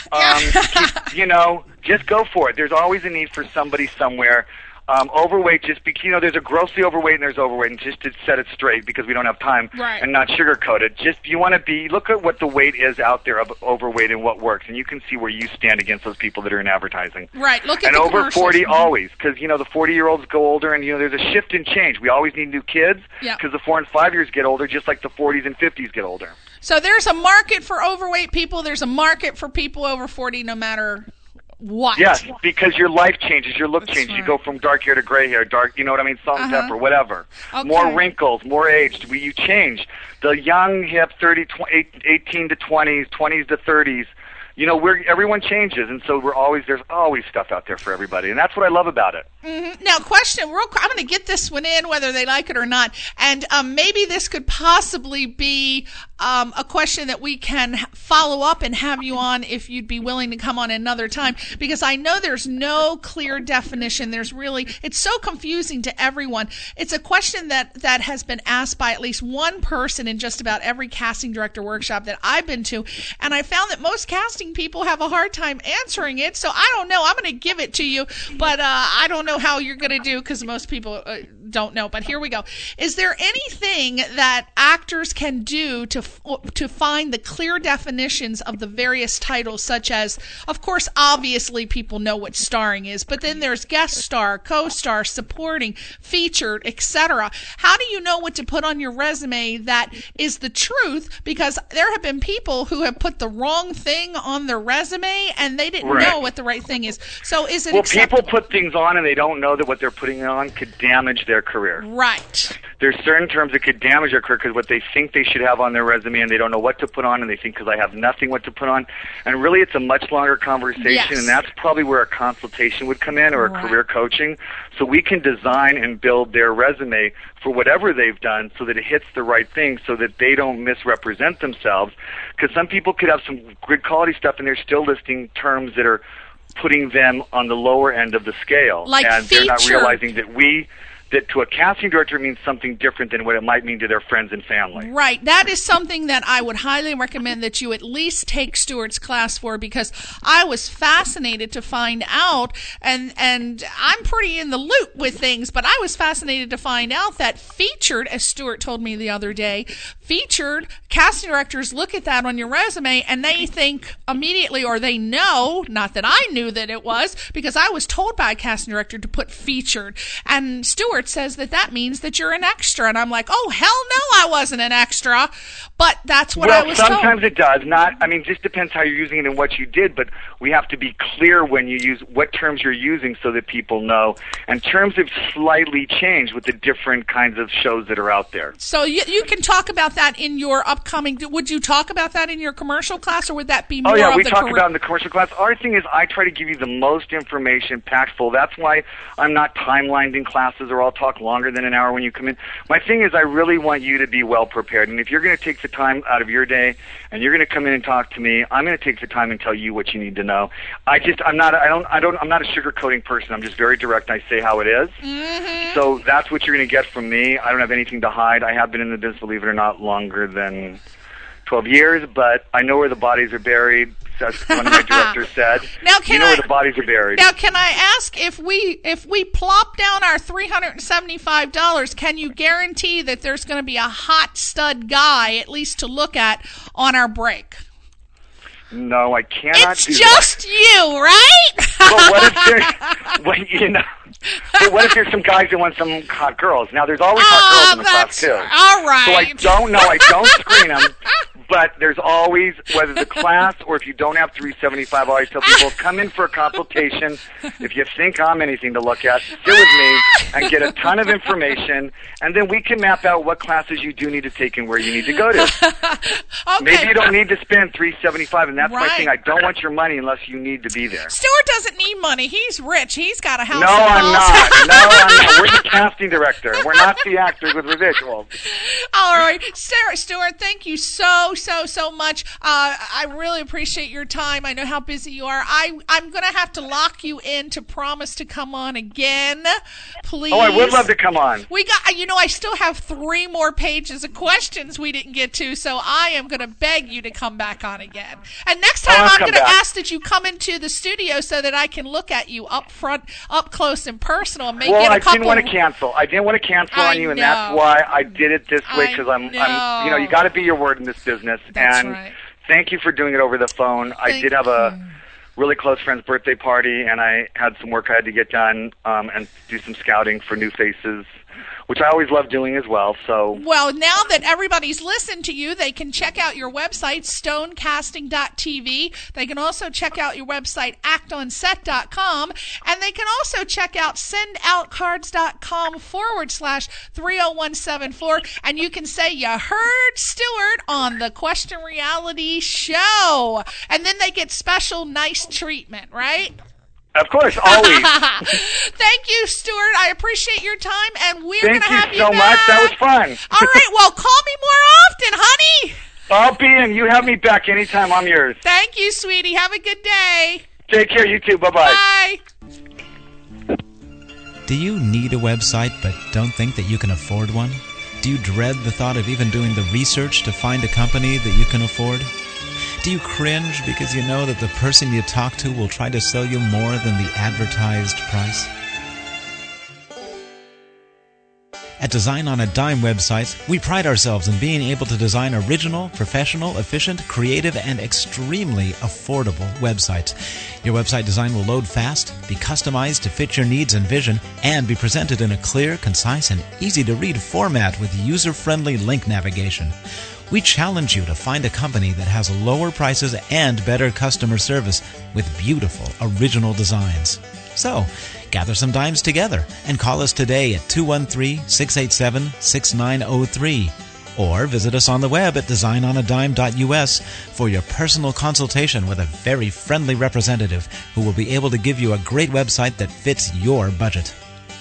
Just go for it. There's always a need for somebody somewhere. Overweight, just because, there's a grossly overweight and there's overweight, and just to set it straight because we don't have time and not sugarcoat it. Just, you want to look at what the weight is out there of overweight and what works, and you can see where you stand against those people that are in advertising. Right, look at and the over 40 always, because, the 40-year-olds go older, and, there's a shift in change. We always need new kids because the 4 and 5 years get older, just like the 40s and 50s get older. So there's a market for overweight people. There's a market for people over 40 no matter what? Yes, because your life changes, your look changes. Right. You go from dark hair to gray hair, salt and pepper, whatever. Okay. More wrinkles, more aged. You change. The young, hip, 18 to 20s, 20s to 30s. Everyone changes, and so there's always stuff out there for everybody, and that's what I love about it. Mm-hmm. Now, question, real quick, I'm going to get this one in, whether they like it or not, and maybe this could possibly be a question that we can follow up and have you on if you'd be willing to come on another time, because I know there's no clear definition. It's so confusing to everyone. It's a question that has been asked by at least one person in just about every casting director workshop that I've been to, and I found that most casting people have a hard time answering it, so I don't know. I'm going to give it to you, but I don't know how you're going to do because most people don't know. But here we go. Is there anything that actors can do to find the clear definitions of the various titles, such as, of course, obviously people know what starring is, but then there's guest star, co-star, supporting, featured, etc. How do you know what to put on your resume that is the truth? Because there have been people who have put the wrong thing on their resume and they didn't know what the right thing is. So is it acceptable? People put things on and they don't know that what they're putting on could damage their career. Right. There's certain terms that could damage their career because what they think they should have on their resume and they don't know what to put on, and they think because I have nothing what to put on. And really it's a much longer conversation, and that's probably where a consultation would come in, or a career coaching. So we can design and build their resume for whatever they've done so that it hits the right thing, so that they don't misrepresent themselves. Because some people could have some good quality stuff and they're still listing terms that are putting them on the lower end of the scale. Like and featured. They're not realizing that to a casting director means something different than what it might mean to their friends and family. Right. That is something that I would highly recommend that you at least take Stuart's class for, because I was fascinated to find out, and I'm pretty in the loop with things, but I was fascinated to find out that featured, as Stuart told me the other day, featured casting directors look at that on your resume and they think immediately, or they know, not that I knew that it was, because I was told by a casting director to put featured, and Stuart says that means that you're an extra, and I'm like, oh hell no, I wasn't an extra, but that's what I was told. Sometimes it does. Just depends how you're using it and what you did, but we have to be clear when you use what terms you're using so that people know. And terms have slightly changed with the different kinds of shows that are out there. So you can talk about that in your upcoming. Would you talk about that in your commercial class, or would that be more? Oh yeah, of we the talk about it in the commercial class. Our thing is, I try to give you the most information, packed full. That's why I'm not timelined in classes, or I'll talk longer than an hour when you come in. My thing is, I really want you to be well prepared. And if you're going to take the time out of your day and you're going to come in and talk to me, I'm going to take the time and tell you what you need to know. I'm not a sugarcoating person. I'm just very direct. I say how it is. Mm-hmm. So that's what you're going to get from me. I don't have anything to hide. I have been in the business, believe it or not, longer than 12 years, but I know where the bodies are buried. That's one of my directors said. Now, where the bodies are buried. Now, can I ask, if we plop down our $375, can you guarantee that there's going to be a hot stud guy, at least to look at, on our break? No, I cannot it's do just that. you, right? But what if there's some guys that want some hot girls? Now, there's always hot girls in the class, too. All right. So I don't screen them. But there's always, whether the class or if you don't have $375, I always tell people, come in for a consultation. If you think I'm anything to look at, sit with me and get a ton of information, and then we can map out what classes you do need to take and where you need to go to. Okay. Maybe you don't need to spend $375, and that's right. my thing. I don't want your money unless you need to be there. Stuart doesn't need money. He's rich. He's got a house. No, I'm not. We're the casting director. We're not the actors with residuals. All right. Stuart, thank you so much. I really appreciate your time. I know how busy you are. I'm going to have to lock you in to promise to come on again. Please. Oh, I would love to come on. I still have 3 more pages of questions we didn't get to, so I am going to beg you to come back on again. And next time I'm going to ask that you come into the studio so that I can look at you up front, up close and personal, and maybe get a couple. I didn't want to cancel. I didn't want to cancel on you, and that's why I did it this way, because I'm you got to be your word in this business. That's and right. Thank you for doing it over the phone. I did have a really close friend's birthday party, and I had some work I had to get done and do some scouting for new faces, which I always love doing as well. So, well, now that everybody's listened to you, they can check out your website, stonecasting.tv. They can also check out your website, actonset.com. And they can also check out sendoutcards.com/30174. And you can say you heard Stuart on the Question Reality Show. And then they get special nice treatment, right? Of course, always. Thank you, Stuart. I appreciate your time, and we're going to have you back. Thank you so much. That was fun. All right, well, call me more often, honey. I'll be in. You have me back anytime. I'm yours. Thank you, sweetie. Have a good day. Take care. You too. Bye-bye. Bye. Do you need a website but don't think that you can afford one? Do you dread the thought of even doing the research to find a company that you can afford? Do you cringe because you know that the person you talk to will try to sell you more than the advertised price? At Design on a Dime websites, we pride ourselves in being able to design original, professional, efficient, creative, and extremely affordable websites. Your website design will load fast, be customized to fit your needs and vision, and be presented in a clear, concise, and easy-to-read format with user-friendly link navigation. We challenge you to find a company that has lower prices and better customer service with beautiful original designs. So, gather some dimes together and call us today at 213-687-6903 or visit us on the web at designonadime.us for your personal consultation with a very friendly representative who will be able to give you a great website that fits your budget.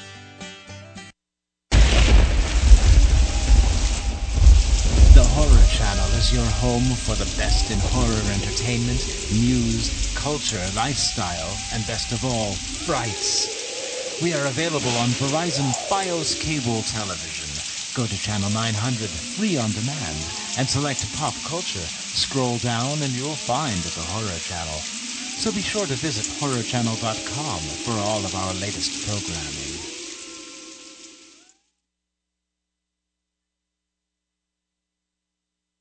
The Horror Channel is your home for the best in horror entertainment, news, culture, lifestyle, and best of all, frights. We are available on Verizon Fios cable television. Go to channel 900, free on demand, and select Pop Culture. Scroll down and you'll find the Horror Channel. So be sure to visit horrorchannel.com for all of our latest programs.